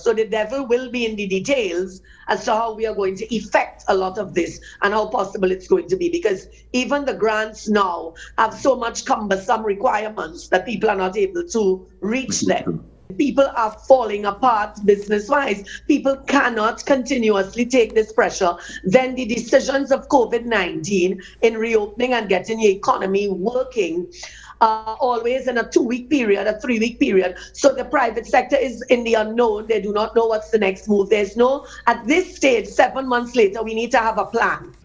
So the devil will be in the details as to how we are going to effect a lot of this and how possible it's going to be. Because even the grants now have so much cumbersome requirements that people are not able to reach them. People are falling apart business-wise. People cannot continuously take this pressure. Then the decisions of COVID-19 in reopening and getting the economy working always in a 2-week period, a 3-week period. So the private sector is in the unknown. They do not know what's the next move. There's no, at this stage, 7 months later, we need to have a plan.